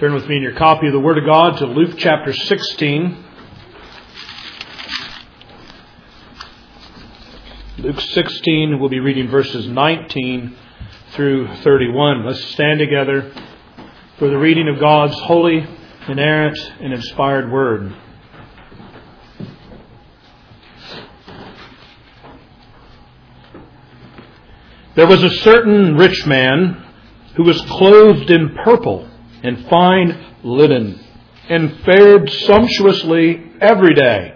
Turn with me in your copy of the Word of God to Luke chapter 16. Luke 16, we'll be reading verses 19 through 31. Let's stand together for the reading of God's holy, inerrant, and inspired Word. There was a certain rich man who was clothed in purple and fine linen, and fared sumptuously every day.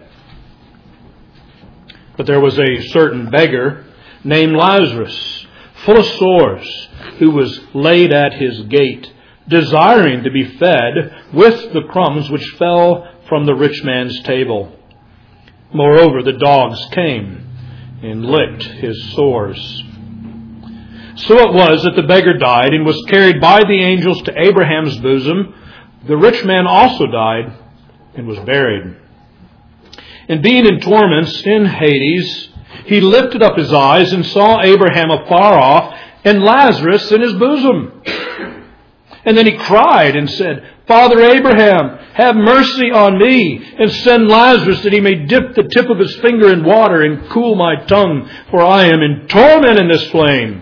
But there was a certain beggar named Lazarus, full of sores, who was laid at his gate, desiring to be fed with the crumbs which fell from the rich man's table. Moreover, the dogs came and licked his sores. So it was that the beggar died and was carried by the angels to Abraham's bosom. The rich man also died and was buried. And being in torments in Hades, he lifted up his eyes and saw Abraham afar off and Lazarus in his bosom. And then he cried and said, Father Abraham, have mercy on me, and send Lazarus that he may dip the tip of his finger in water and cool my tongue, for I am in torment in this flame.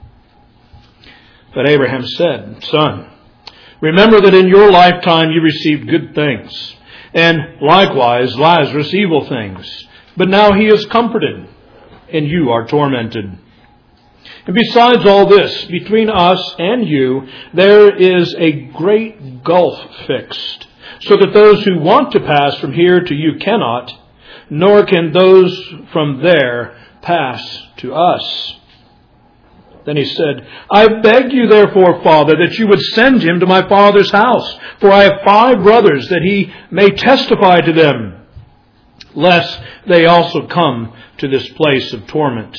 But Abraham said, Son, remember that in your lifetime you received good things, and likewise Lazarus evil things. But now he is comforted, and you are tormented. And besides all this, between us and you, there is a great gulf fixed, so that those who want to pass from here to you cannot, nor can those from there pass to us. Then he said, I beg you therefore, Father, that you would send him to my father's house, for I have 5 brothers, that he may testify to them, lest they also come to this place of torment.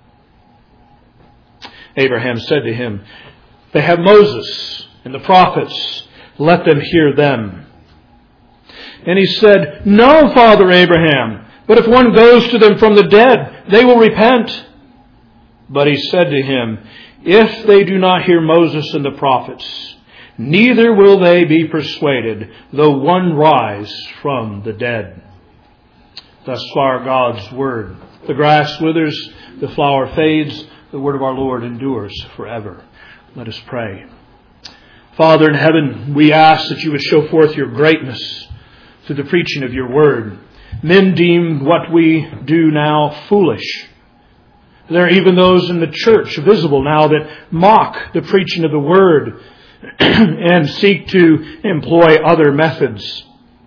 Abraham said to him, They have Moses and the prophets, let them hear them. And he said, No, Father Abraham, but if one goes to them from the dead, they will repent. But he said to him, If they do not hear Moses and the prophets, neither will they be persuaded, though one rise from the dead. Thus far God's Word. The grass withers, the flower fades, the Word of our Lord endures forever. Let us pray. Father in heaven, we ask that you would show forth your greatness through the preaching of your Word. Men deem what we do now foolish. There are even those in the church visible now that mock the preaching of the Word and seek to employ other methods.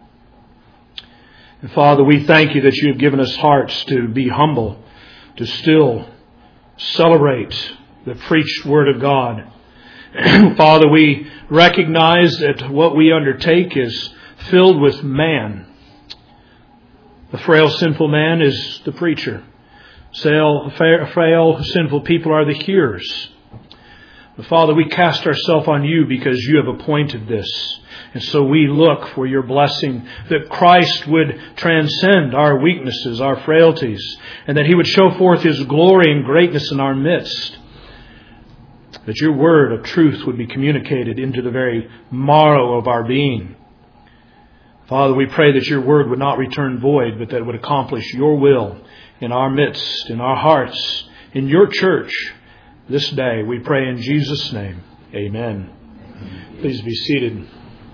And Father, we thank you that you have given us hearts to be humble, to still celebrate the preached Word of God. Father, we recognize that what we undertake is filled with man. The frail, sinful man is the preacher. Frail, sinful people are the hearers. But Father, we cast ourselves on you because you have appointed this. And so we look for your blessing that Christ would transcend our weaknesses, our frailties, and that he would show forth his glory and greatness in our midst. That your word of truth would be communicated into the very marrow of our being. Father, we pray that your word would not return void, but that it would accomplish your will in our midst, in our hearts, in your church this day. We pray in Jesus' name. Amen. Please be seated.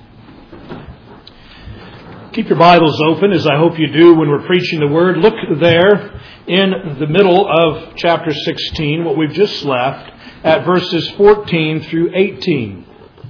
Keep your Bibles open, as I hope you do when we're preaching the Word. Look there in the middle of chapter 16, what we've just left, at verses 14 through 18.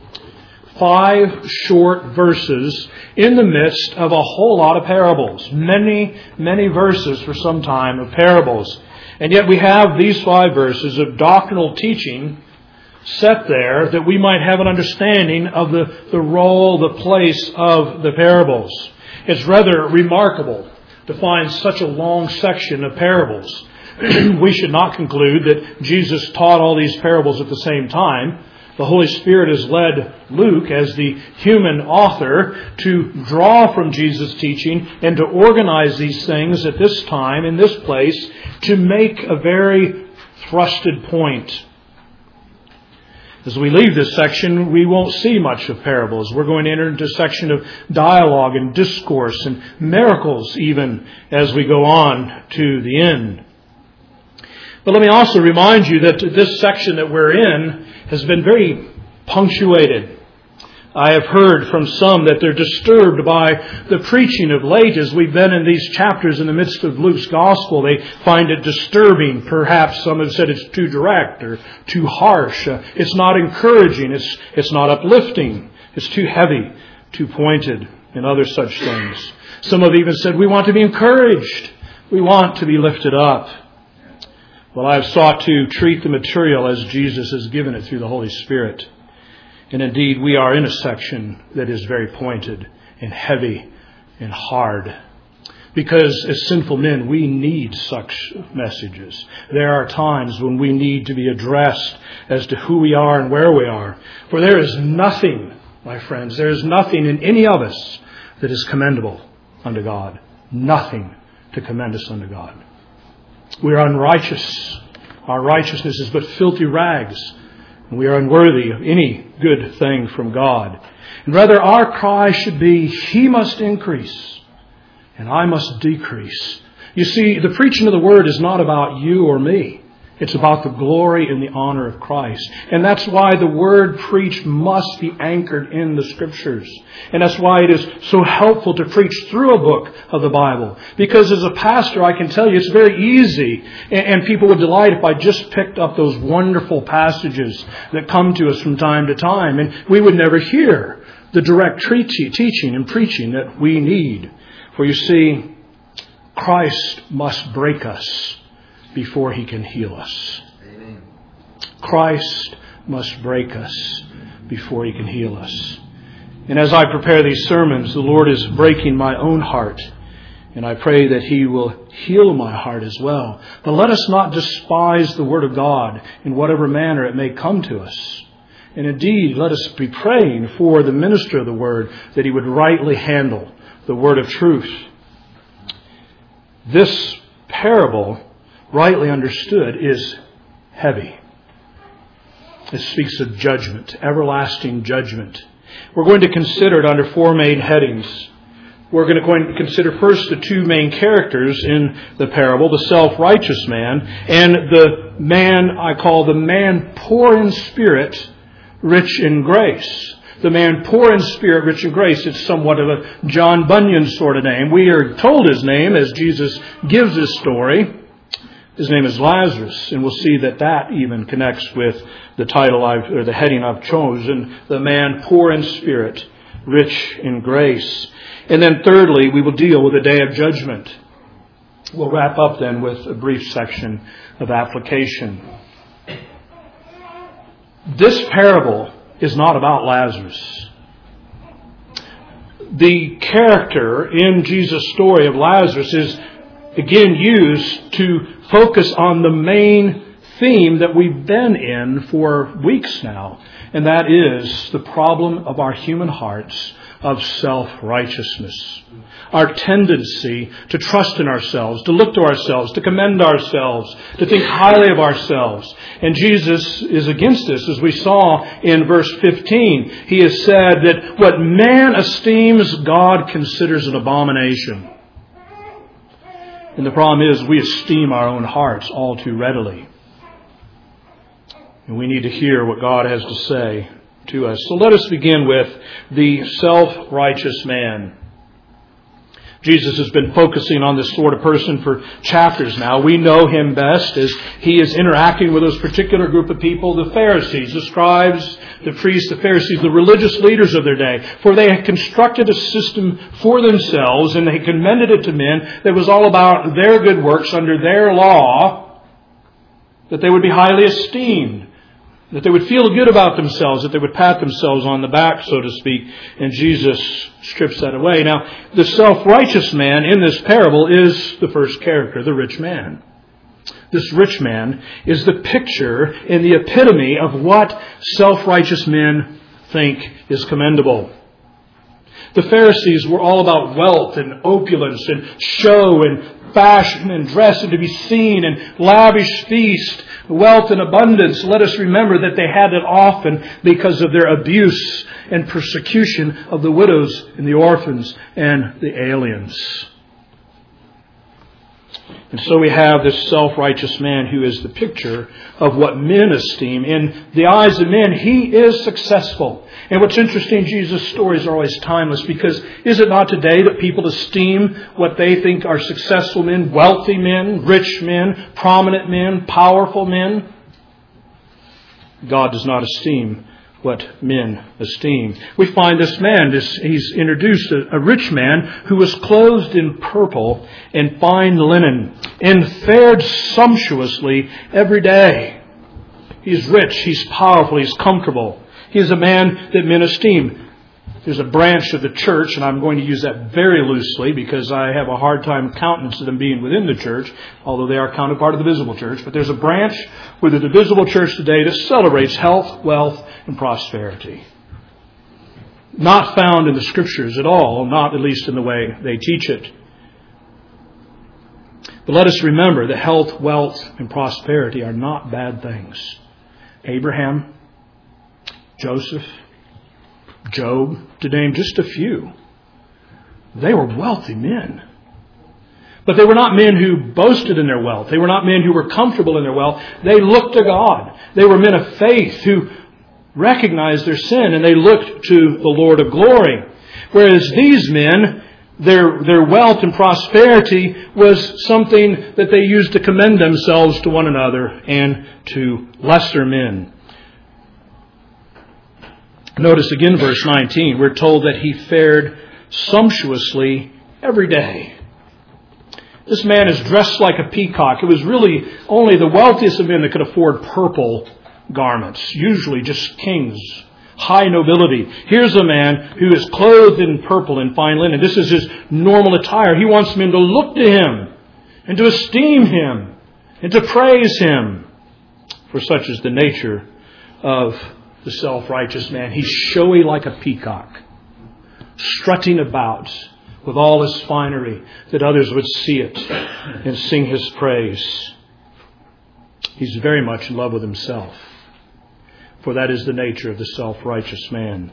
5 short verses in the midst of a whole lot of parables. Many, many verses for some time of parables. And yet we have these 5 verses of doctrinal teaching set there that we might have an understanding of the role, the place of the parables. It's rather remarkable to find such a long section of parables. We should not conclude that Jesus taught all these parables at the same time. The Holy Spirit has led Luke, as the human author, to draw from Jesus' teaching and to organize these things at this time, in this place, to make a very thrusted point. As we leave this section, we won't see much of parables. We're going to enter into a section of dialogue and discourse and miracles even as we go on to the end. But let me also remind you that this section that we're in has been very punctuated. I have heard from some that they're disturbed by the preaching of late as we've been in these chapters in the midst of Luke's gospel. They find it disturbing. Perhaps some have said it's too direct or too harsh. It's not encouraging. It's not uplifting. It's too heavy, too pointed, and other such things. Some have even said we want to be encouraged. We want to be lifted up. Well, I have sought to treat the material as Jesus has given it through the Holy Spirit. And indeed, we are in a section that is very pointed and heavy and hard. Because as sinful men, we need such messages. There are times when we need to be addressed as to who we are and where we are. For there is nothing, my friends, there is nothing in any of us that is commendable unto God. Nothing to commend us unto God. We are unrighteous. Our righteousness is but filthy rags. We are unworthy of any good thing from God. And rather our cry should be, He must increase and I must decrease. You see, the preaching of the Word is not about you or me. It's about the glory and the honor of Christ. And that's why the Word preached must be anchored in the Scriptures. And that's why it is so helpful to preach through a book of the Bible. Because as a pastor, I can tell you it's very easy. And people would delight if I just picked up those wonderful passages that come to us from time to time. And we would never hear the direct teaching and preaching that we need. For you see, Christ must break us before He can heal us. Amen. Christ must break us before He can heal us. And as I prepare these sermons, the Lord is breaking my own heart. And I pray that He will heal my heart as well. But let us not despise the Word of God in whatever manner it may come to us. And indeed, let us be praying for the minister of the Word that he would rightly handle the Word of truth. This parable, rightly understood, is heavy. It speaks of judgment, everlasting judgment. We're going to consider it under four main headings. We're going to consider first the two main characters in the parable, the self-righteous man and the man I call the man poor in spirit, rich in grace. The man poor in spirit, rich in grace. It's somewhat of a John Bunyan sort of name. We are told his name as Jesus gives his story. His name is Lazarus, and we'll see that even connects with the title or the heading I've chosen, the man poor in spirit, rich in grace. And then thirdly, we will deal with the day of judgment. We'll wrap up then with a brief section of application. This parable is not about Lazarus. The character in Jesus' story of Lazarus is again used to focus on the main theme that we've been in for weeks now, and that is the problem of our human hearts of self-righteousness. Our tendency to trust in ourselves, to look to ourselves, to commend ourselves, to think highly of ourselves. And Jesus is against this, as we saw in verse 15. He has said that what man esteems, God considers an abomination. And the problem is we esteem our own hearts all too readily. And we need to hear what God has to say to us. So let us begin with the self-righteous man. Jesus has been focusing on this sort of person for chapters now. We know him best as he is interacting with those particular group of people, the Pharisees, the scribes, the priests, the Pharisees, the religious leaders of their day. For they had constructed a system for themselves and they commended it to men that was all about their good works under their law, that they would be highly esteemed, that they would feel good about themselves, that they would pat themselves on the back, so to speak. And Jesus strips that away. Now, the self-righteous man in this parable is the first character, the rich man. This rich man is the picture and the epitome of what self-righteous men think is commendable. The Pharisees were all about wealth and opulence and show and fashion and dress and to be seen and lavish feast, wealth and abundance, let us remember that they had it often because of their abuse and persecution of the widows and the orphans and the aliens. And so we have this self-righteous man who is the picture of what men esteem. In the eyes of men, he is successful. And what's interesting, Jesus' stories are always timeless, because is it not today that people esteem what they think are successful men, wealthy men, rich men, prominent men, powerful men? God does not esteem what men esteem. We find this man, he's introduced a rich man who was clothed in purple and fine linen and fared sumptuously every day. He's rich, he's powerful, he's comfortable. He's a man that men esteem. There's a branch of the church, and I'm going to use that very loosely because I have a hard time countenancing them being within the church, although they are counted part of the visible church. But there's a branch within the visible church today that celebrates health, wealth, and prosperity. Not found in the Scriptures at all, not at least in the way they teach it. But let us remember that health, wealth, and prosperity are not bad things. Abraham, Joseph, Job, to name just a few, they were wealthy men. But they were not men who boasted in their wealth. They were not men who were comfortable in their wealth. They looked to God. They were men of faith who recognized their sin, and they looked to the Lord of glory. Whereas these men, their wealth and prosperity was something that they used to commend themselves to one another and to lesser men. Notice again verse 19. We're told that he fared sumptuously every day. This man is dressed like a peacock. It was really only the wealthiest of men that could afford purple garments. Usually just kings, high nobility. Here's a man who is clothed in purple and fine linen. This is his normal attire. He wants men to look to him and to esteem him and to praise him. For such is the nature of the self-righteous man. He's showy like a peacock, strutting about with all his finery, that others would see it and sing his praise. He's very much in love with himself, for that is the nature of the self-righteous man.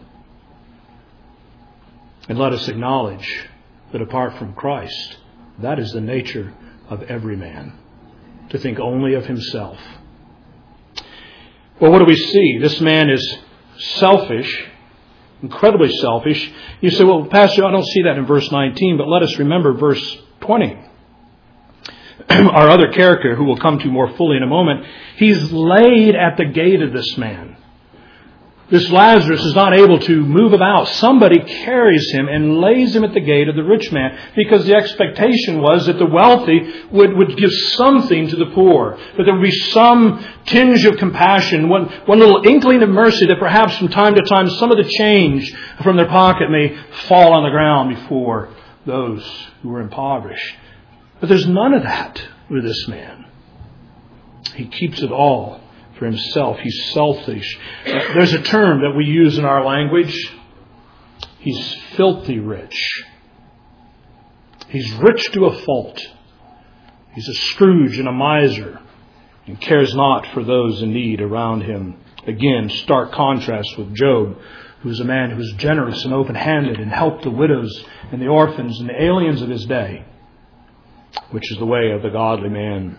And let us acknowledge that apart from Christ, that is the nature of every man, to think only of himself. Well, what do we see? This man is selfish, incredibly selfish. You say, well, Pastor, I don't see that in verse 19, but let us remember verse 20. Our other character, who we'll come to more fully in a moment, he's laid at the gate of this man. This Lazarus is not able to move about. Somebody carries him and lays him at the gate of the rich man, because the expectation was that the wealthy would give something to the poor, that there would be some tinge of compassion, one little inkling of mercy, that perhaps from time to time some of the change from their pocket may fall on the ground before those who were impoverished. But there's none of that with this man. He keeps it all for himself. He's selfish. There's a term that we use in our language. He's filthy rich. He's rich to a fault. He's a Scrooge and a miser, and cares not for those in need around him. Again, stark contrast with Job, who's a man who was generous and open-handed and helped the widows and the orphans and the aliens of his day, which is the way of the godly man.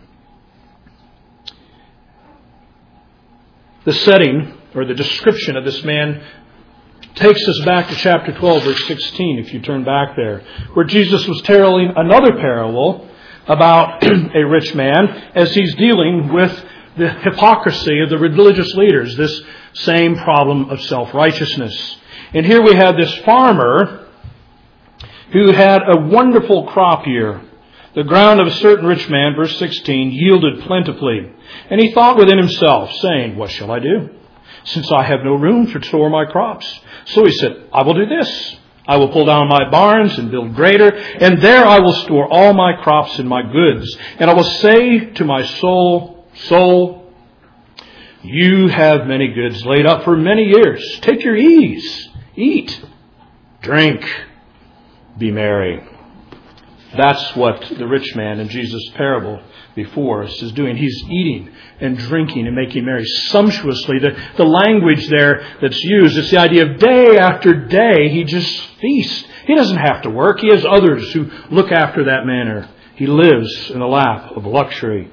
The setting, or the description of this man, takes us back to chapter 12, verse 16, if you turn back there, where Jesus was telling another parable about a rich man as he's dealing with the hypocrisy of the religious leaders, this same problem of self-righteousness. And here we have this farmer who had a wonderful crop year. The ground of a certain rich man, verse 16, yielded plentifully. And he thought within himself, saying, what shall I do, since I have no room to store my crops? So he said, I will do this. I will pull down my barns and build greater, and there I will store all my crops and my goods. And I will say to my soul, soul, you have many goods laid up for many years. Take your ease. Eat. Drink. Be merry. That's what the rich man in Jesus' parable before us is doing. He's eating and drinking and making merry sumptuously. The language there that's used, it's the idea of day after day he just feasts. He doesn't have to work. He has others who look after that manner. He lives in the lap of luxury.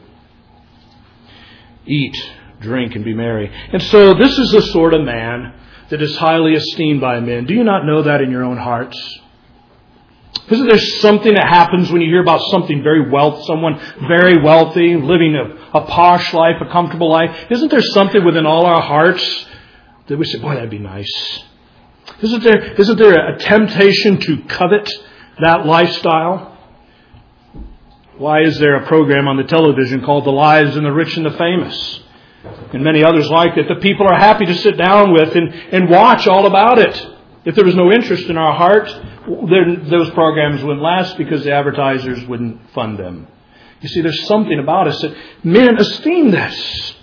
Eat, drink, and be merry. And so this is the sort of man that is highly esteemed by men. Do you not know that in your own hearts? Isn't there something that happens when you hear about someone very wealthy, living a posh life, a comfortable life? Isn't there something within all our hearts that we say, boy, that'd be nice? Isn't there a temptation to covet that lifestyle? Why is there a program on the television called The Lives of the Rich and the Famous? And many others like it that people are happy to sit down with and watch all about it. If there was no interest in our heart, then those programs wouldn't last because the advertisers wouldn't fund them. You see, there's something about us that men esteem this.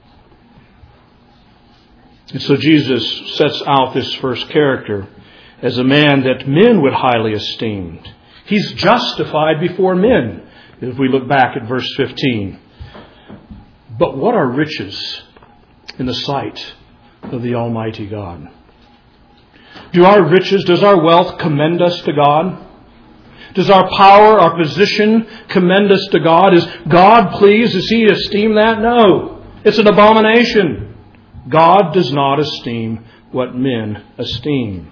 And so Jesus sets out this first character as a man that men would highly esteem. He's justified before men, if we look back at verse 15. But what are riches in the sight of the Almighty God? Does our wealth commend us to God? Does our power, our position commend us to God? Is God pleased? Does He esteem that? No. It's an abomination. God does not esteem what men esteem.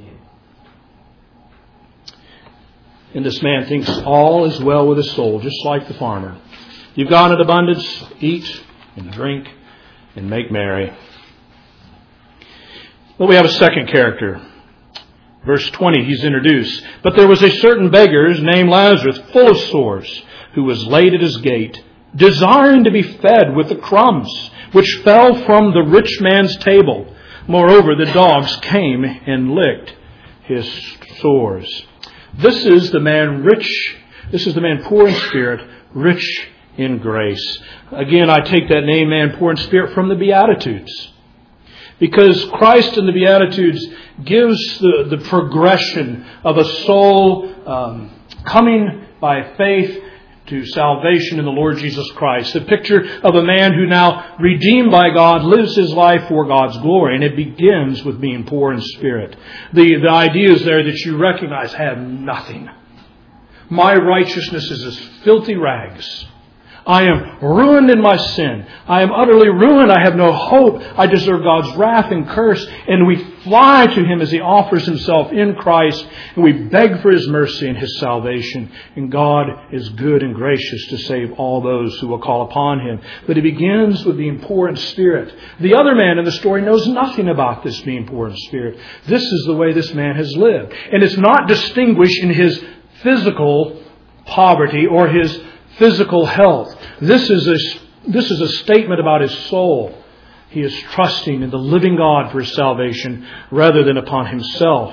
And this man thinks all is well with his soul, just like the farmer. You've got an abundance, eat and drink and make merry. Well, we have a second character. Verse 20, he's introduced. But there was a certain beggar named Lazarus, full of sores, who was laid at his gate, desiring to be fed with the crumbs which fell from the rich man's table. Moreover, the dogs came and licked his sores. This is the man rich. This is the man poor in spirit, rich in grace. Again, I take that name, man poor in spirit, from the Beatitudes. Because Christ in the Beatitudes gives the progression of a soul coming by faith to salvation in the Lord Jesus Christ. The picture of a man who now, redeemed by God, lives his life for God's glory. And it begins with being poor in spirit. The idea is there that you recognize, I have nothing. My righteousness is as filthy rags. I am ruined in my sin. I am utterly ruined. I have no hope. I deserve God's wrath and curse. And we fly to Him as He offers Himself in Christ. And we beg for His mercy and His salvation. And God is good and gracious to save all those who will call upon Him. But it begins with being poor in spirit. The other man in the story knows nothing about this being poor in spirit. This is the way this man has lived. And it's not distinguished in his physical poverty or his physical health. This is a statement about his soul. He is trusting in the living God for his salvation rather than upon himself.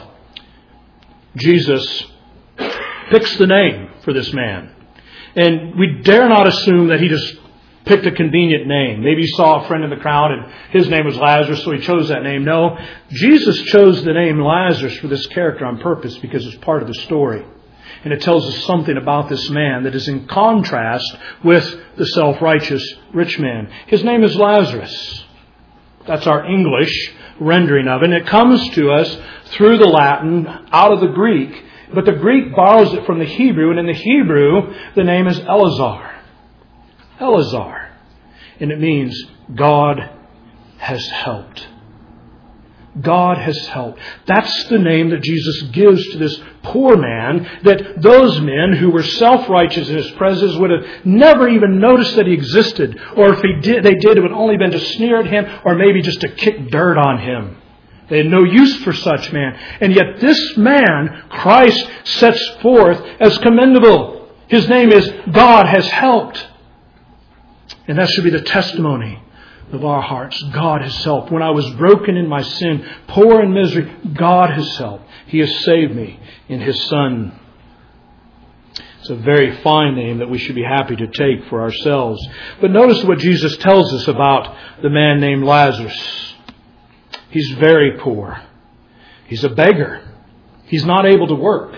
Jesus picks the name for this man. And we dare not assume that he just picked a convenient name. Maybe he saw a friend in the crowd and his name was Lazarus, so he chose that name. No, Jesus chose the name Lazarus for this character on purpose because it's part of the story. And it tells us something about this man that is in contrast with the self-righteous rich man. His name is Lazarus. That's our English rendering of it. And it comes to us through the Latin, out of the Greek. But the Greek borrows it from the Hebrew. And in the Hebrew, the name is Eleazar. Eleazar. And it means God has helped. God has helped. That's the name that Jesus gives to this poor man, that those men who were self-righteous in His presence would have never even noticed that He existed. Or if they did, it would only been to sneer at Him or maybe just to kick dirt on Him. They had no use for such man. And yet this man, Christ sets forth as commendable. His name is God has helped. And that should be the testimony of our hearts. God has helped. When I was broken in my sin, poor in misery, God has helped. He has saved me in His Son. It's a very fine name that we should be happy to take for ourselves. But notice what Jesus tells us about the man named Lazarus. He's very poor. He's a beggar. He's not able to work.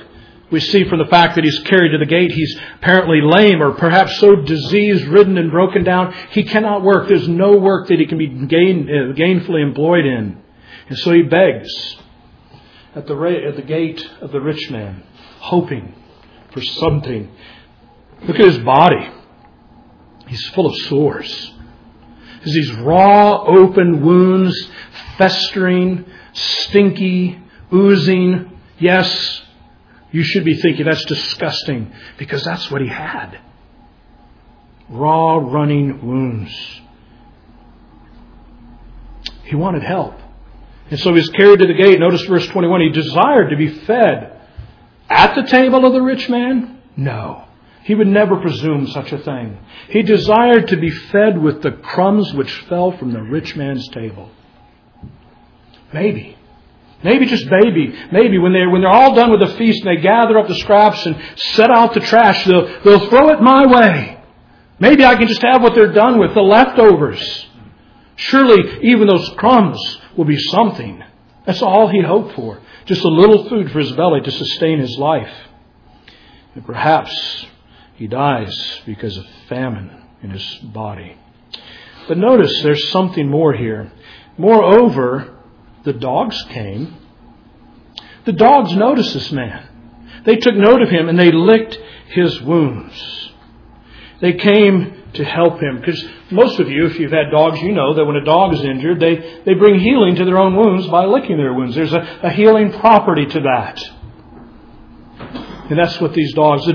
We see from the fact that he's carried to the gate, he's apparently lame or perhaps so disease-ridden and broken down, he cannot work. There's no work that he can be gainfully employed in. And so he begs at the gate of the rich man, hoping for something. Look at his body. He's full of sores. There's these raw, open wounds, festering, stinky, oozing. Yes, you should be thinking that's disgusting, because that's what he had. Raw, running wounds. He wanted help. And so he was carried to the gate. Notice verse 21. He desired to be fed at the table of the rich man? No. He would never presume such a thing. He desired to be fed with the crumbs which fell from the rich man's table. Maybe. Maybe, just maybe when they're all done with the feast and they gather up the scraps and set out the trash, they'll throw it my way. Maybe I can just have what they're done with, the leftovers. Surely even those crumbs will be something. That's all he hoped for. Just a little food for his belly to sustain his life. And perhaps he dies because of famine in his body. But notice there's something more here. Moreover, the dogs came. The dogs noticed this man. They took note of him and they licked his wounds. They came to help him. Because most of you, if you've had dogs, you know that when a dog is injured, they bring healing to their own wounds by licking their wounds. There's a healing property to that. And that's what these dogs, the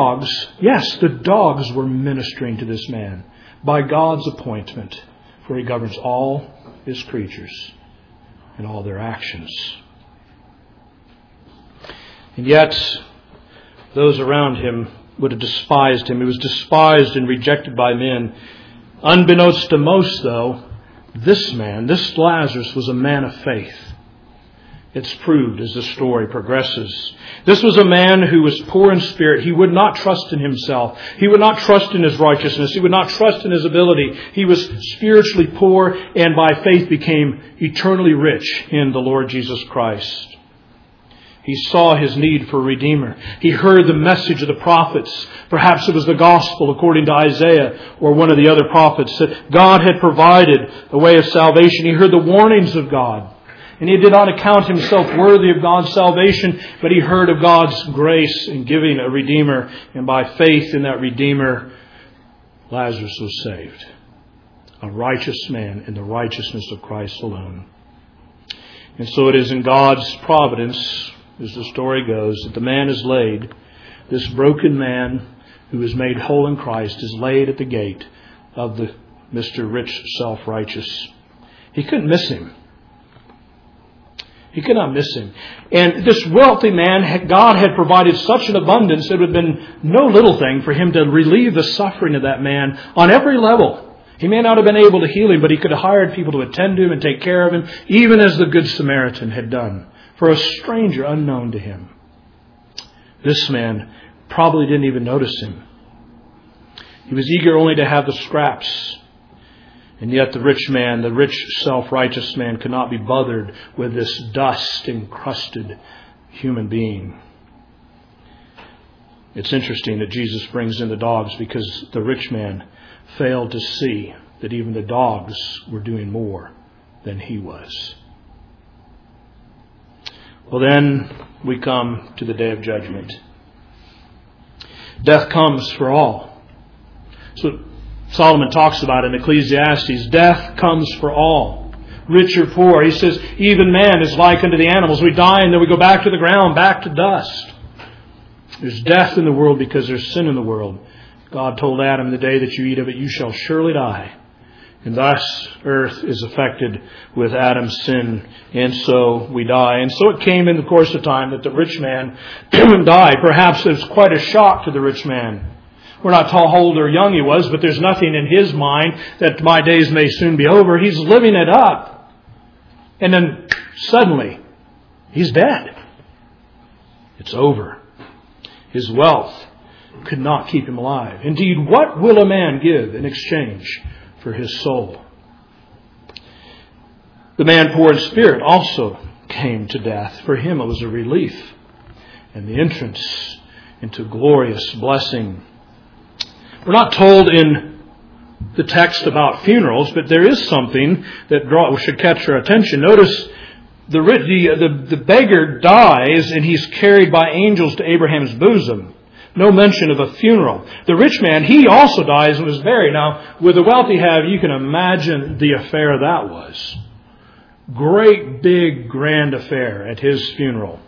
dogs were ministering to this man by God's appointment, for he governs all his creatures and all their actions. And yet, those around him would have despised him. He was despised and rejected by men. Unbeknownst to most, though, this Lazarus, was a man of faith. It's proved as the story progresses. This was a man who was poor in spirit. He would not trust in himself. He would not trust in his righteousness. He would not trust in his ability. He was spiritually poor and by faith became eternally rich in the Lord Jesus Christ. He saw his need for a Redeemer. He heard the message of the prophets. Perhaps it was the gospel according to Isaiah or one of the other prophets, that God had provided a way of salvation. He heard the warnings of God. And he did not account himself worthy of God's salvation, but he heard of God's grace in giving a Redeemer. And by faith in that Redeemer, Lazarus was saved. A righteous man in the righteousness of Christ alone. And so it is in God's providence, as the story goes, that the man is laid. This broken man who is made whole in Christ is laid at the gate of the Mr. Rich Self-Righteous. He couldn't miss him. He could not miss him. And this wealthy man, God had provided such an abundance, it would have been no little thing for him to relieve the suffering of that man on every level. He may not have been able to heal him, but he could have hired people to attend to him and take care of him, even as the Good Samaritan had done, for a stranger unknown to him. This man probably didn't even notice him. He was eager only to have the scraps. And yet the rich man, the rich self-righteous man, could not be bothered with this dust-encrusted human being. It's interesting that Jesus brings in the dogs, because the rich man failed to see that even the dogs were doing more than he was. Well, then we come to the day of judgment. Death comes for all. So Solomon talks about it in Ecclesiastes. Death comes for all, rich or poor. He says, even man is like unto the animals. We die and then we go back to the ground, back to dust. There's death in the world because there's sin in the world. God told Adam, the day that you eat of it, you shall surely die. And thus earth is affected with Adam's sin, and so we die. And so it came in the course of time that the rich man died. Perhaps it was quite a shock to the rich man. We're not told how old or young he was, but there's nothing in his mind that my days may soon be over. He's living it up. And then suddenly, he's dead. It's over. His wealth could not keep him alive. Indeed, what will a man give in exchange for his soul? The man poor in spirit also came to death. For him it was a relief. and the entrance into glorious blessing. We're not told in the text about funerals, but there is something that should catch our attention. Notice the beggar dies and he's carried by angels to Abraham's bosom. No mention of a funeral. The rich man, he also dies and was buried. Now, with the wealth he had, you can imagine the affair that was. Great, big, grand affair at his funeral.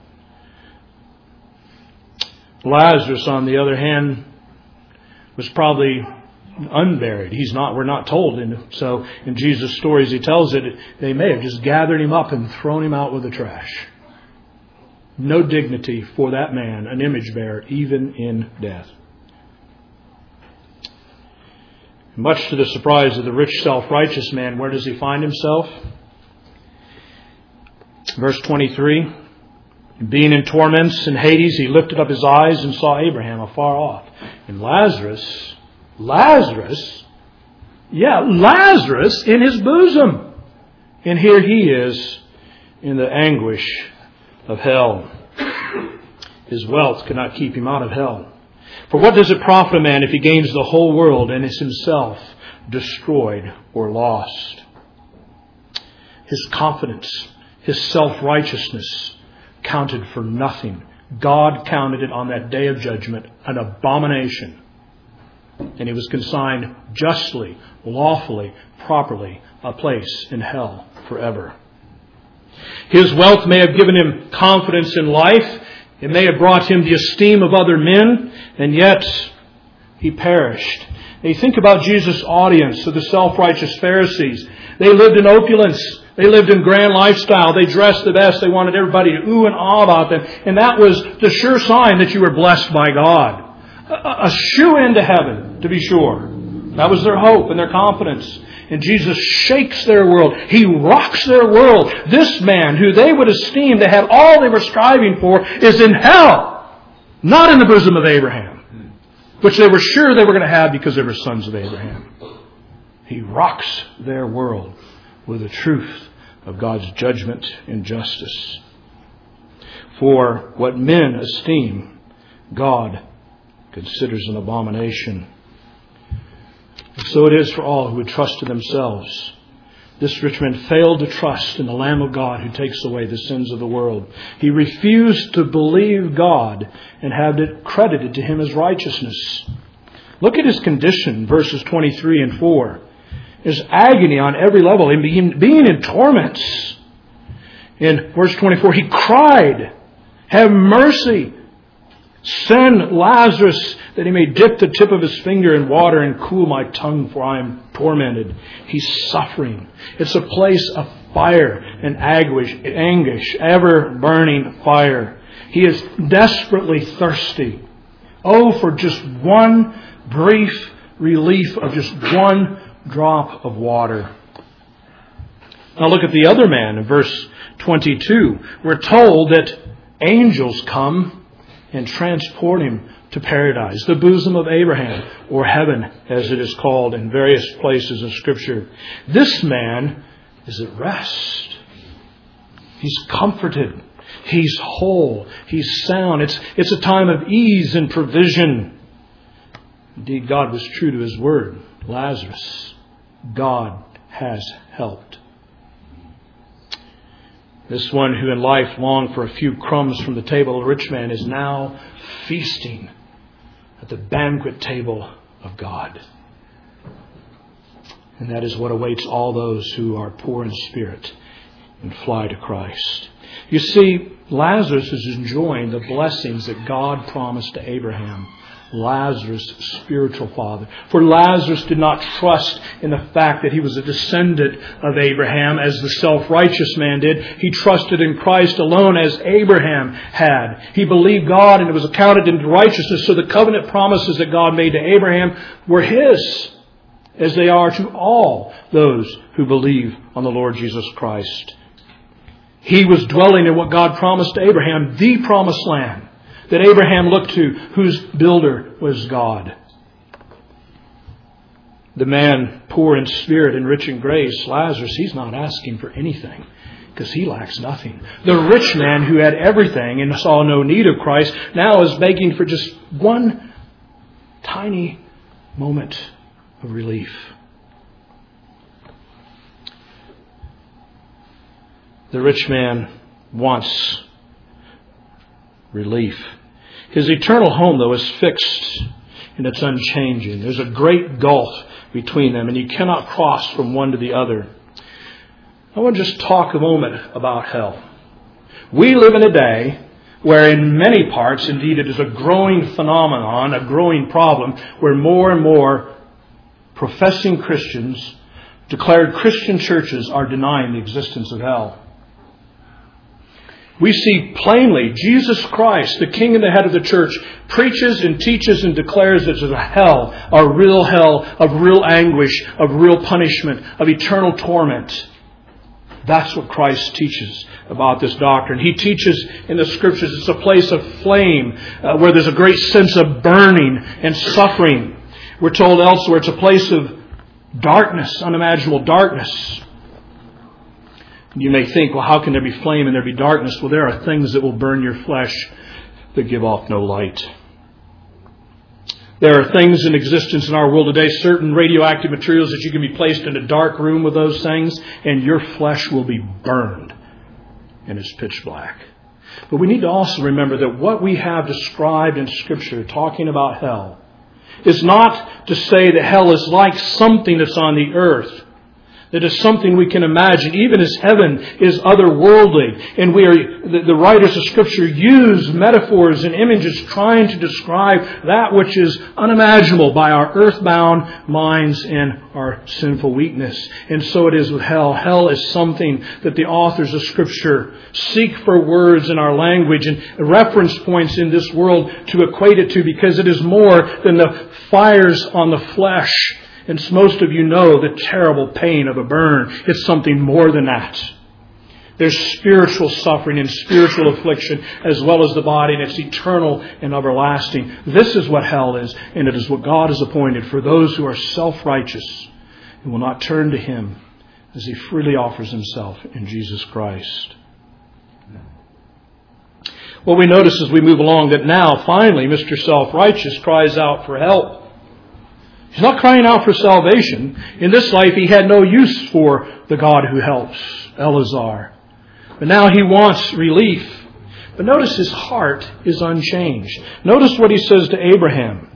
Lazarus, on the other hand, was probably unburied. We're not told. So in Jesus' stories he tells it, they may have just gathered him up and thrown him out with the trash. No dignity for that man, an image bearer, even in death. Much to the surprise of the rich, self-righteous man, where does he find himself? Verse 23, being in torments in Hades, he lifted up his eyes and saw Abraham afar off. And Lazarus in his bosom. And here he is in the anguish of hell. His wealth cannot keep him out of hell. For what does it profit a man if he gains the whole world and is himself destroyed or lost? His confidence, his self-righteousness counted for nothing. God counted it on that day of judgment an abomination. And he was consigned justly, lawfully, properly, a place in hell forever. His wealth may have given him confidence in life. It may have brought him the esteem of other men. And yet, he perished. Now you think about Jesus' audience of the self-righteous Pharisees. They lived in opulence. They lived in grand lifestyle. They dressed the best. They wanted everybody to ooh and ah about them. And that was the sure sign that you were blessed by God. A shoe-in to heaven, to be sure. That was their hope and their confidence. And Jesus shakes their world. He rocks their world. This man, who they would esteem they had all they were striving for, is in hell. Not in the bosom of Abraham, which they were sure they were going to have because they were sons of Abraham. He rocks their world with the truth of God's judgment and justice. For what men esteem, God considers an abomination. And so it is for all who would trust in themselves. This rich man failed to trust in the Lamb of God who takes away the sins of the world. He refused to believe God and have it credited to him as righteousness. Look at his condition, verses 23 and 4. There's agony on every level. And being in torments. In verse 24, he cried, "Have mercy. Send Lazarus that he may dip the tip of his finger in water and cool my tongue, for I am tormented." He's suffering. It's a place of fire and anguish, ever burning fire. He is desperately thirsty. Oh, for just one brief relief of just one drop of water. Now look at the other man in verse 22. We're told that angels come and transport him to paradise, the bosom of Abraham, or heaven, as it is called in various places of Scripture. This man is at rest. He's comforted. He's whole. He's sound. It's a time of ease and provision. Indeed, God was true to His word. Lazarus, God has helped. This one who in life longed for a few crumbs from the table of the rich man is now feasting at the banquet table of God. And that is what awaits all those who are poor in spirit and fly to Christ. You see, Lazarus is enjoying the blessings that God promised to Abraham, Lazarus' spiritual father. For Lazarus did not trust in the fact that he was a descendant of Abraham as the self-righteous man did. He trusted in Christ alone as Abraham had. He believed God and it was accounted into righteousness. So the covenant promises that God made to Abraham were his, as they are to all those who believe on the Lord Jesus Christ. He was dwelling in what God promised to Abraham, the promised land that Abraham looked to, whose builder was God. The man poor in spirit and rich in grace, Lazarus, he's not asking for anything. because he lacks nothing. The rich man who had everything and saw no need of Christ now is begging for just one tiny moment of relief. The rich man wants relief. His eternal home, though, is fixed and it's unchanging. There's a great gulf between them, and you cannot cross from one to the other. I want to just talk a moment about hell. We live in a day where in many parts, indeed, it is a growing phenomenon, a growing problem, where more and more professing Christians, declared Christian churches, are denying the existence of hell. We see plainly Jesus Christ, the King and the head of the church, preaches and teaches and declares that there's a hell of real anguish, of real punishment, of eternal torment. That's what Christ teaches about this doctrine. He teaches in the Scriptures it's a place of flame where there's a great sense of burning and suffering. We're told elsewhere it's a place of darkness, unimaginable darkness. You may think, well, how can there be flame and there be darkness? Well, there are things that will burn your flesh that give off no light. There are things in existence in our world today, certain radioactive materials that you can be placed in a dark room with those things, and your flesh will be burned, and it's pitch black. But we need to also remember that what we have described in Scripture, talking about hell, is not to say that hell is like something that's on the earth. That is something we can imagine, even as heaven is otherworldly. And the writers of Scripture use metaphors and images trying to describe that which is unimaginable by our earthbound minds and our sinful weakness. And so it is with hell. Hell is something that the authors of Scripture seek for words in our language and reference points in this world to equate it to, because it is more than the fires on the flesh. And most of you know the terrible pain of a burn. It's something more than that. There's spiritual suffering and spiritual affliction as well as the body, and it's eternal and everlasting. This is what hell is, and it is what God has appointed for those who are self-righteous and will not turn to Him as He freely offers Himself in Jesus Christ. Well, we notice as we move along that now, finally, Mr. Self-Righteous cries out for help. He's not crying out for salvation. In this life, he had no use for the God who helps, Eleazar. But now he wants relief. But notice his heart is unchanged. Notice what he says to Abraham.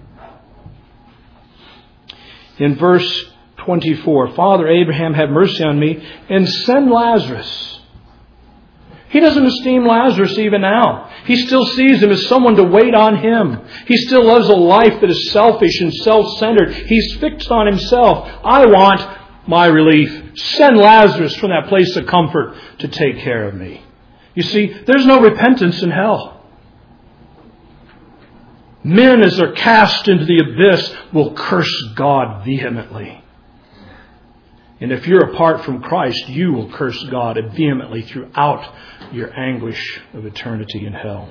In verse 24, Father Abraham, have mercy on me and send Lazarus. He doesn't esteem Lazarus even now. He still sees him as someone to wait on him. He still lives a life that is selfish and self-centered. He's fixed on himself. I want my relief. Send Lazarus from that place of comfort to take care of me. You see, there's no repentance in hell. Men, as they're cast into the abyss, will curse God vehemently. And if you're apart from Christ, you will curse God vehemently throughout your anguish of eternity in hell.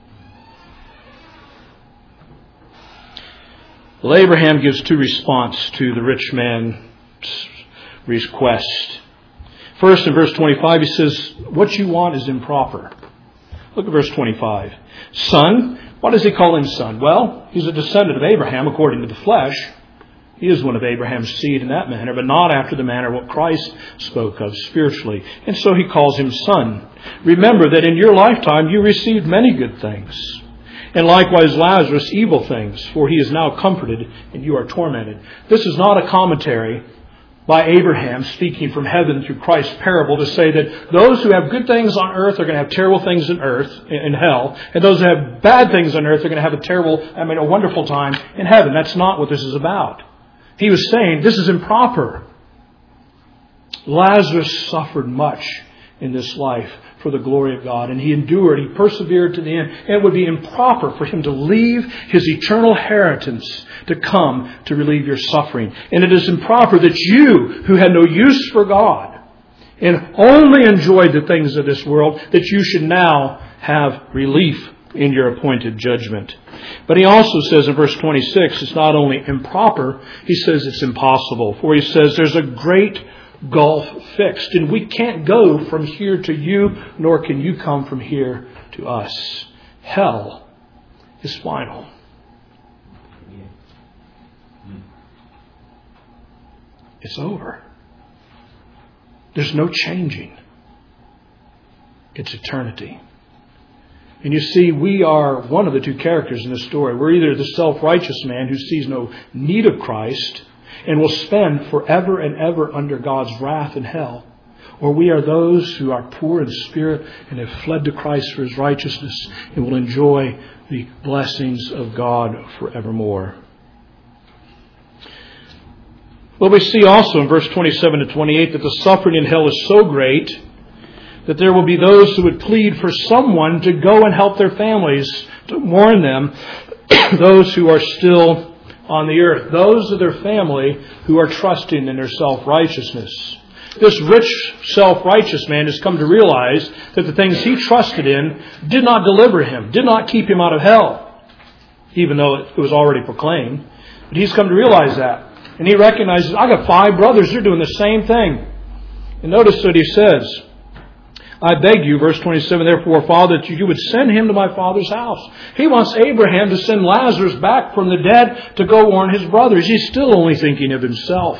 Well, Abraham gives two responses to the rich man's request. First, in verse 25, he says, what you want is improper. Look at verse 25. Son, why does he call him son? Well, he's a descendant of Abraham according to the flesh. He is one of Abraham's seed in that manner, but not after the manner what Christ spoke of spiritually. And so he calls him son. Remember that in your lifetime you received many good things. And likewise Lazarus evil things, for he is now comforted and you are tormented. This is not a commentary by Abraham speaking from heaven through Christ's parable to say that those who have good things on earth are going to have terrible things in hell, and those who have bad things on earth are going to have a wonderful time in heaven. That's not what this is about. He was saying, this is improper. Lazarus suffered much in this life for the glory of God, and he endured, he persevered to the end. And it would be improper for him to leave his eternal inheritance to come to relieve your suffering. And it is improper that you, who had no use for God and only enjoyed the things of this world, that you should now have relief in your appointed judgment. But he also says in verse 26, it's not only improper, he says it's impossible. For he says there's a great gulf fixed. And we can't go from here to you, nor can you come from here to us. Hell is final. It's over. There's no changing. It's eternity. And you see, we are one of the two characters in this story. We're either the self-righteous man who sees no need of Christ and will spend forever and ever under God's wrath in hell, or we are those who are poor in spirit and have fled to Christ for His righteousness and will enjoy the blessings of God forevermore. Well, we see also in verse 27 to 28 that the suffering in hell is so great that there will be those who would plead for someone to go and help their families, to warn them, those who are still on the earth, those of their family who are trusting in their self-righteousness. This rich self-righteous man has come to realize that the things he trusted in did not deliver him, did not keep him out of hell, even though it was already proclaimed. But he's come to realize that. And he recognizes, I got 5 brothers, they're doing the same thing. And notice what he says. I beg you, verse 27, therefore, Father, that you would send him to my father's house. He wants Abraham to send Lazarus back from the dead to go warn his brothers. He's still only thinking of himself.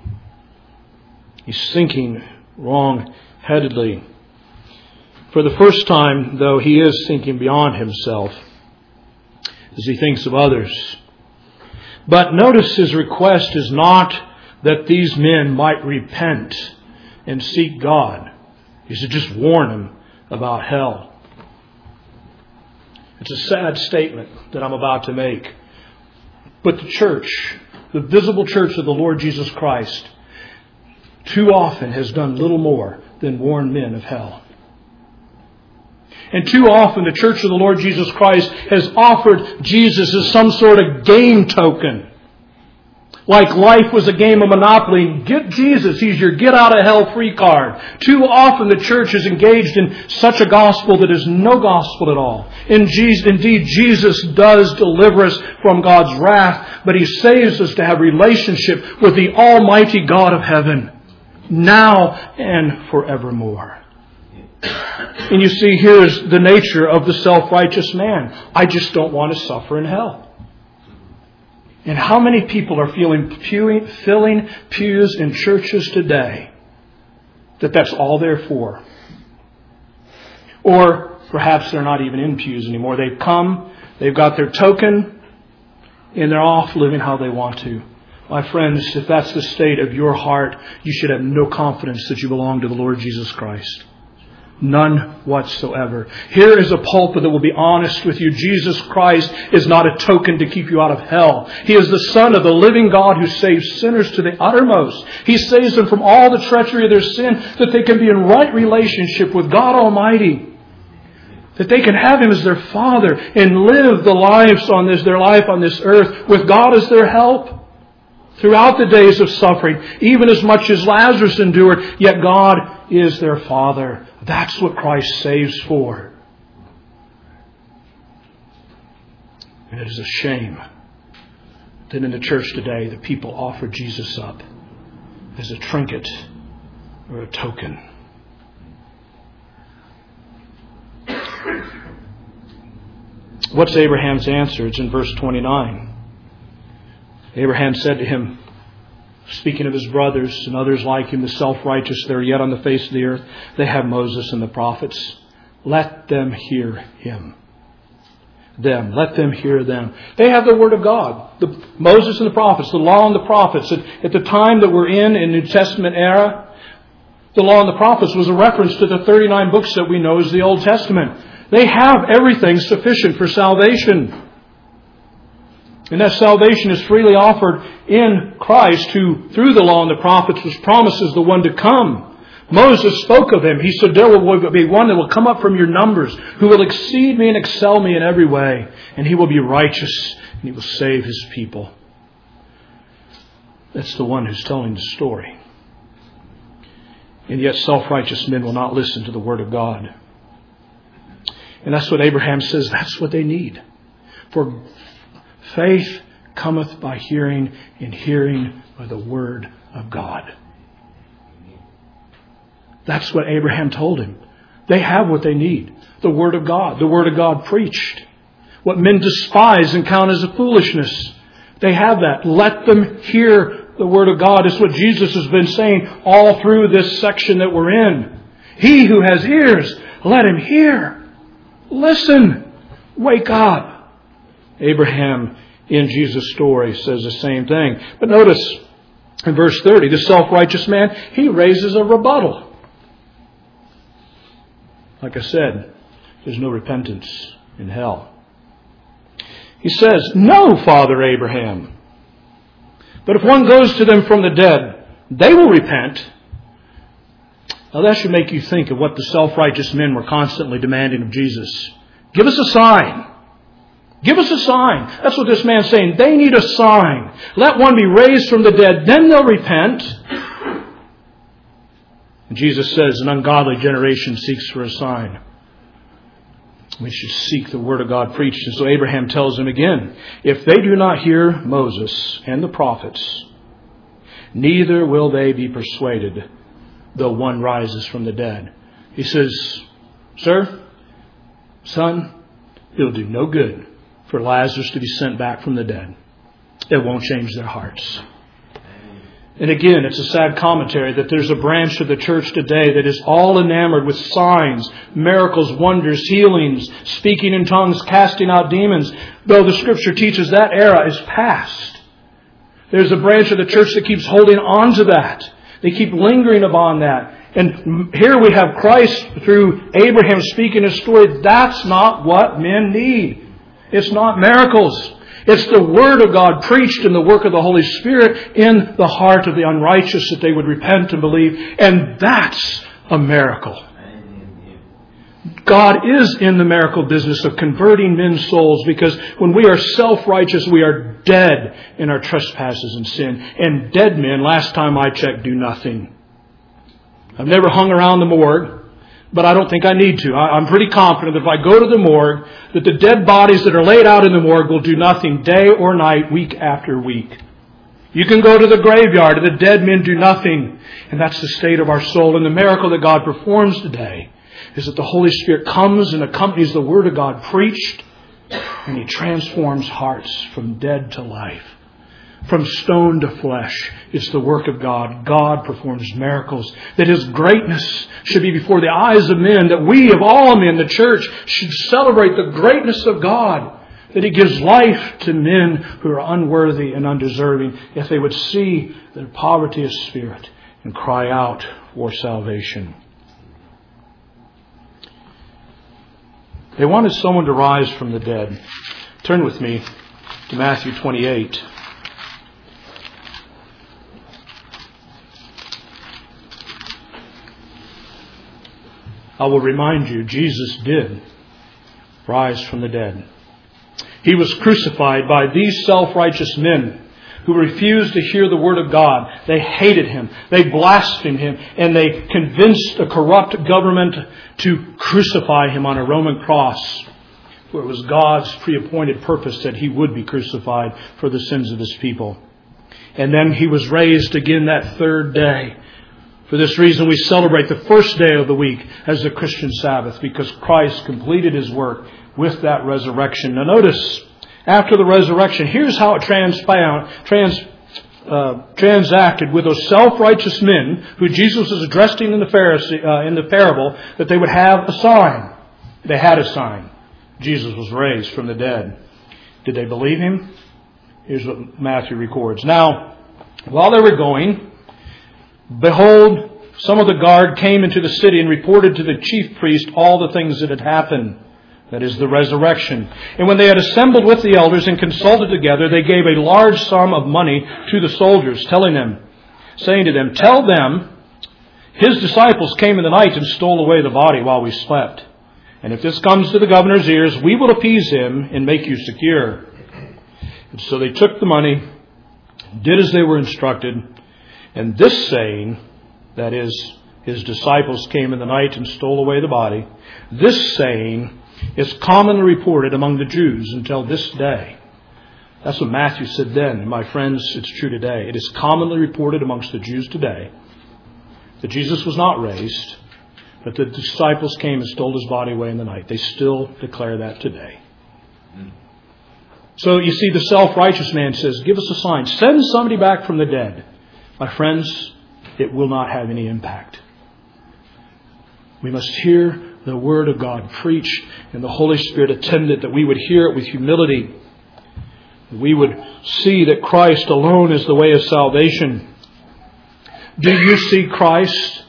He's thinking wrong-headedly. For the first time, though, he is thinking beyond himself as he thinks of others. But notice his request is not that these men might repent and seek God. He should just warn them about hell. It's a sad statement that I'm about to make. But the church, the visible church of the Lord Jesus Christ, too often has done little more than warn men of hell. And too often the church of the Lord Jesus Christ has offered Jesus as some sort of game token. Like life was a game of Monopoly. Get Jesus. He's your get out of hell free card. Too often the church is engaged in such a gospel that is no gospel at all. Indeed, Jesus does deliver us from God's wrath, but He saves us to have relationship with the Almighty God of heaven, now and forevermore. And you see, here's the nature of the self-righteous man. I just don't want to suffer in hell. And how many people are filling pews in churches today that's all they're for? Or perhaps they're not even in pews anymore. They've come, they've got their token, and they're off living how they want to. My friends, if that's the state of your heart, you should have no confidence that you belong to the Lord Jesus Christ. None whatsoever. Here is a pulpit that will be honest with you. Jesus Christ is not a token to keep you out of hell. He is the Son of the living God who saves sinners to the uttermost. He saves them from all the treachery of their sin, that they can be in right relationship with God Almighty. That they can have Him as their Father and live their life on this earth with God as their help. Throughout the days of suffering, even as much as Lazarus endured, yet God is their Father. That's what Christ saves for. And it is a shame that in the church today the people offer Jesus up as a trinket or a token. What's Abraham's answer? It's in verse 29. Abraham said to him, speaking of his brothers and others like him, the self-righteous that are yet on the face of the earth, they have Moses and the prophets. Let them hear him. Let them hear them. They have the Word of God. Moses and the prophets, the law and the prophets. At the time that we're in New Testament era, the law and the prophets was a reference to the 39 books that we know as the Old Testament. They have everything sufficient for salvation. And that salvation is freely offered in Christ, who, through the law and the prophets, was promised as the one to come. Moses spoke of Him. He said, there will be one that will come up from your numbers, who will exceed me and excel me in every way. And He will be righteous, and He will save His people. That's the one who's telling the story. And yet self-righteous men will not listen to the Word of God. And that's what Abraham says, that's what they need. For faith cometh by hearing, and hearing by the Word of God. That's what Abraham told him. They have what they need. The Word of God. The Word of God preached. What men despise and count as a foolishness. They have that. Let them hear the Word of God. It's what Jesus has been saying all through this section that we're in. He who has ears, let him hear. Listen. Wake up. Abraham in Jesus' story says the same thing. But notice in verse 30, the self-righteous man, he raises a rebuttal. Like I said, there's no repentance in hell. He says, "No, Father Abraham. But if one goes to them from the dead, they will repent." Now that should make you think of what the self-righteous men were constantly demanding of Jesus. Give us a sign. Give us a sign. That's what this man's saying. They need a sign. Let one be raised from the dead, then they'll repent. And Jesus says, an ungodly generation seeks for a sign. We should seek the Word of God preached. And so Abraham tells him again, if they do not hear Moses and the prophets, neither will they be persuaded, though one rises from the dead. He says, sir, son, it'll do no good for Lazarus to be sent back from the dead. It won't change their hearts. And again, it's a sad commentary that there's a branch of the church today that is all enamored with signs, miracles, wonders, healings, speaking in tongues, casting out demons, though the Scripture teaches that era is past. There's a branch of the church that keeps holding on to that. They keep lingering upon that. And here we have Christ through Abraham speaking his story. That's not what men need. It's not miracles. It's the Word of God preached in the work of the Holy Spirit in the heart of the unrighteous that they would repent and believe. And that's a miracle. God is in the miracle business of converting men's souls, because when we are self-righteous, we are dead in our trespasses and sin. And dead men, last time I checked, do nothing. I've never hung around the morgue, but I don't think I need to. I'm pretty confident that if I go to the morgue, that the dead bodies that are laid out in the morgue will do nothing day or night, week after week. You can go to the graveyard and the dead men do nothing. And that's the state of our soul. And the miracle that God performs today is that the Holy Spirit comes and accompanies the Word of God preached, and He transforms hearts from dead to life. From stone to flesh. It's the work of God. God performs miracles. That His greatness should be before the eyes of men. That we, of all men, the church, should celebrate the greatness of God. That He gives life to men who are unworthy and undeserving, if they would see their poverty of spirit and cry out for salvation. They wanted someone to rise from the dead. Turn with me to Matthew 28. I will remind you, Jesus did rise from the dead. He was crucified by these self-righteous men who refused to hear the Word of God. They hated Him. They blasphemed Him. And they convinced a corrupt government to crucify Him on a Roman cross. For it was God's pre-appointed purpose that He would be crucified for the sins of His people. And then He was raised again that third day. For this reason, we celebrate the first day of the week as the Christian Sabbath, because Christ completed His work with that resurrection. Now notice, after the resurrection, here's how it transacted with those self-righteous men who Jesus was addressing in the parable, that they would have a sign. They had a sign. Jesus was raised from the dead. Did they believe Him? Here's what Matthew records. Now, while they were going, behold, some of the guard came into the city and reported to the chief priest all the things that had happened. That is, the resurrection. And when they had assembled with the elders and consulted together, they gave a large sum of money to the soldiers, saying to them, tell them, His disciples came in the night and stole away the body while we slept. And if this comes to the governor's ears, we will appease him and make you secure. And so they took the money, did as they were instructed. And this saying, that is, His disciples came in the night and stole away the body, this saying is commonly reported among the Jews until this day. That's what Matthew said then. And my friends, it's true today. It is commonly reported amongst the Jews today that Jesus was not raised, that the disciples came and stole his body away in the night. They still declare that today. So you see, the self-righteous man says, give us a sign. Send somebody back from the dead. My friends, it will not have any impact. We must hear the Word of God preached and the Holy Spirit attend it, that we would hear it with humility. That we would see that Christ alone is the way of salvation. Do you see Christ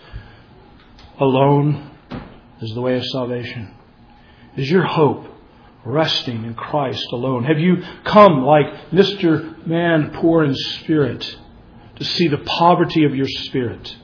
alone as the way of salvation? Is your hope resting in Christ alone? Have you come like Mr. Man poor in spirit to see the poverty of your spirit,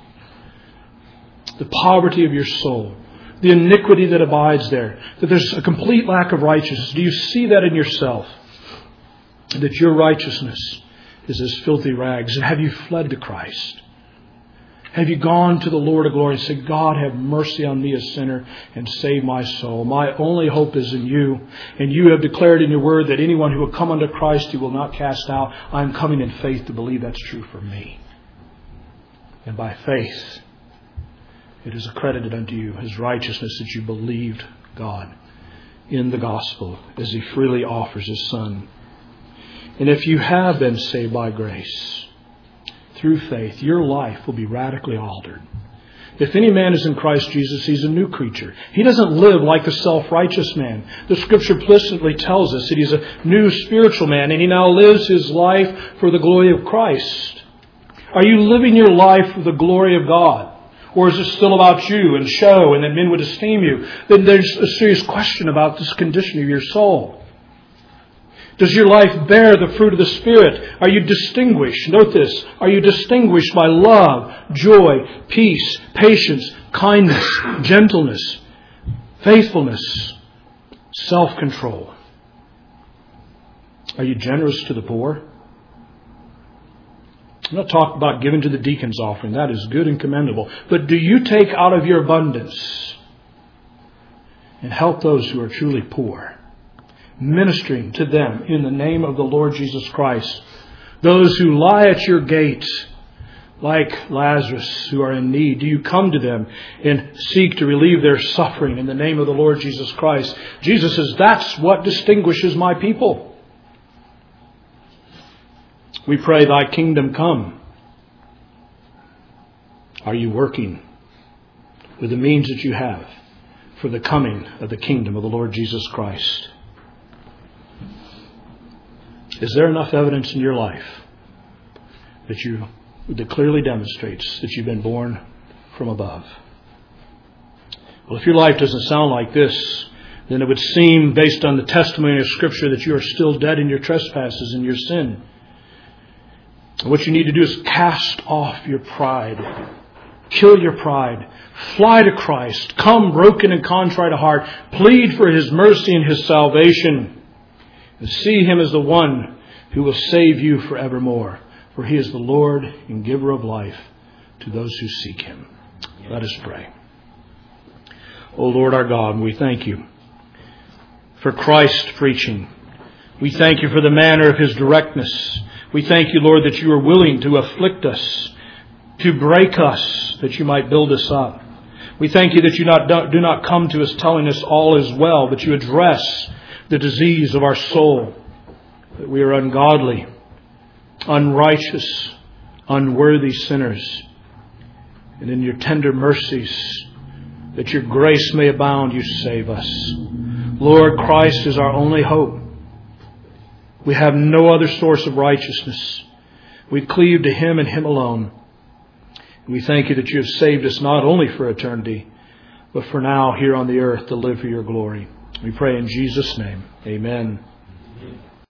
the poverty of your soul, the iniquity that abides there, that there's a complete lack of righteousness? Do you see that in yourself? That your righteousness is as filthy rags? And have you fled to Christ? Have you gone to the Lord of glory and said, God, have mercy on me, a sinner, and save my soul? My only hope is in you. And you have declared in your word that anyone who will come unto Christ, you will not cast out. I am coming in faith to believe that's true for me. And by faith, it is accredited unto you as righteousness that you believed God in the gospel as He freely offers His Son. And if you have been saved by grace, through faith, your life will be radically altered. If any man is in Christ Jesus, he's a new creature. He doesn't live like the self-righteous man. The Scripture implicitly tells us that he's a new spiritual man, and he now lives his life for the glory of Christ. Are you living your life for the glory of God? Or is it still about you and show and that men would esteem you? Then there's a serious question about this condition of your soul. Does your life bear the fruit of the Spirit? Are you distinguished? Note this. Are you distinguished by love, joy, peace, patience, kindness, gentleness, faithfulness, self-control? Are you generous to the poor? I'm not talking about giving to the deacon's offering. That is good and commendable. But do you take out of your abundance and help those who are truly poor? Ministering to them in the name of the Lord Jesus Christ. Those who lie at your gate, like Lazarus, who are in need, do you come to them and seek to relieve their suffering in the name of the Lord Jesus Christ? Jesus says, that's what distinguishes my people. We pray, thy kingdom come. Are you working with the means that you have for the coming of the kingdom of the Lord Jesus Christ? Is there enough evidence in your life that clearly demonstrates that you've been born from above? Well, if your life doesn't sound like this, then it would seem, based on the testimony of Scripture, that you are still dead in your trespasses and your sin. What you need to do is cast off your pride. Kill your pride. Fly to Christ. Come broken and contrite of heart. Plead for His mercy and His salvation. And see Him as the one who will save you forevermore. For He is the Lord and giver of life to those who seek Him. Let us pray. O Lord our God, we thank You for Christ's preaching. We thank You for the manner of His directness. We thank You, Lord, that You are willing to afflict us, to break us, that You might build us up. We thank You that You do not come to us telling us all is well, but You address the disease of our soul, that we are ungodly, unrighteous, unworthy sinners. And in Your tender mercies, that Your grace may abound, You save us. Lord, Christ is our only hope. We have no other source of righteousness. We cleave to Him and Him alone. And we thank You that You have saved us not only for eternity, but for now here on the earth to live for Your glory. We pray in Jesus' name. Amen.